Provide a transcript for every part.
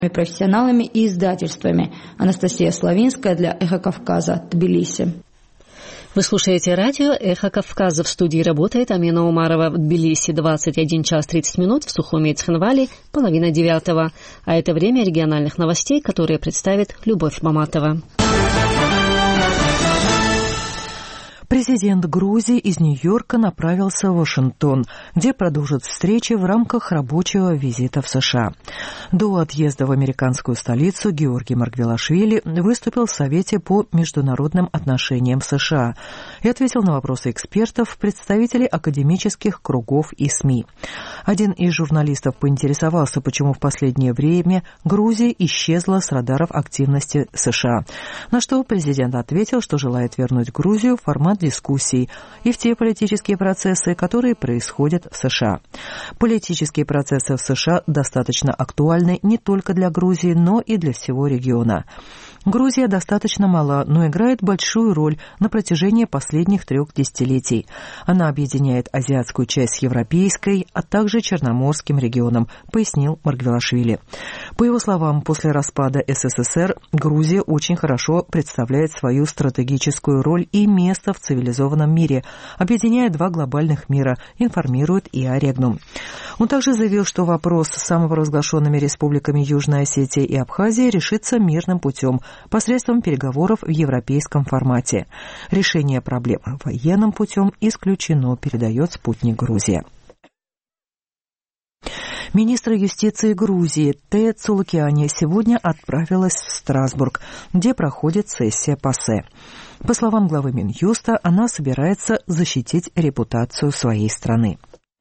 профессионалами и издательствами. Анастасия Славинская для «Эхо Кавказа», Тбилиси. Вы слушаете радио «Эхо Кавказа». В студии работает Амина Умарова. В Тбилиси 21 час 30 минут, в Сухуми и Цхинвале 8:30. А это время региональных новостей, которые представит Любовь Маматова. Президент Грузии из Нью-Йорка направился в Вашингтон, где продолжит встречи в рамках рабочего визита в США. До отъезда в американскую столицу Георгий Маргвелашвили выступил в Совете по международным отношениям США и ответил на вопросы экспертов, представителей академических кругов и СМИ. Один из журналистов поинтересовался, почему в последнее время Грузия исчезла с радаров активности США, на что президент ответил, что желает вернуть Грузию в формат дискуссий и в те политические процессы, которые происходят в США. Политические процессы в США достаточно актуальны не только для Грузии, но и для всего региона. Грузия достаточно мала, но играет большую роль на протяжении последних 3 десятилетий. Она объединяет азиатскую часть с европейской, а также черноморским регионом, пояснил Маргвелашвили. По его словам, после распада СССР Грузия очень хорошо представляет свою стратегическую роль и место в цивилизованном мире, объединяя 2 глобальных мира, информирует ИА Регнум. Он также заявил, что вопрос с самопровозглашенными республиками Южная Осетия и Абхазия решится мирным путем, посредством переговоров в европейском формате. Решение проблемы военным путем исключено, передает «Спутник Грузия». Министр юстиции Грузии Тея Цулукиани сегодня отправилась в Страсбург, где проходит сессия ПАСЕ. По словам главы Минюста, она собирается защитить репутацию своей страны.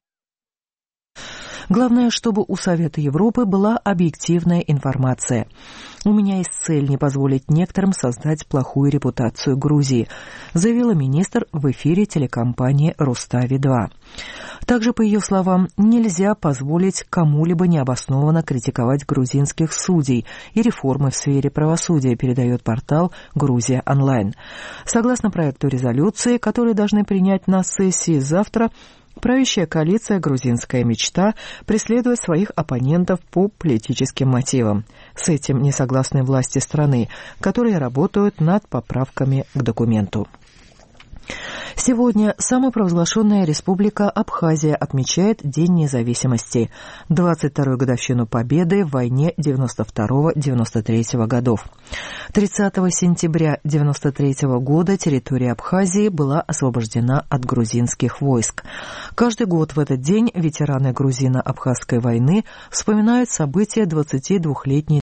Главное, чтобы у Совета Европы была объективная информация. У меня есть цель не позволить некоторым создать плохую репутацию Грузии, заявила министр в эфире телекомпании Рустави-2. Также, по ее словам, нельзя позволить кому-либо необоснованно критиковать грузинских судей и реформы в сфере правосудия, передает портал «Грузия онлайн». Согласно проекту резолюции, который должны принять на сессии завтра, правящая коалиция «Грузинская мечта» преследует своих оппонентов по политическим мотивам. С этим не согласны власти страны, которые работают над поправками к документу. Сегодня самопровозглашенная республика Абхазия отмечает День независимости, 22-ю годовщину победы в войне 92-93 годов. 30 сентября 93 года территория Абхазии была освобождена от грузинских войск. Каждый год в этот день ветераны грузино-абхазской войны вспоминают события 22-летней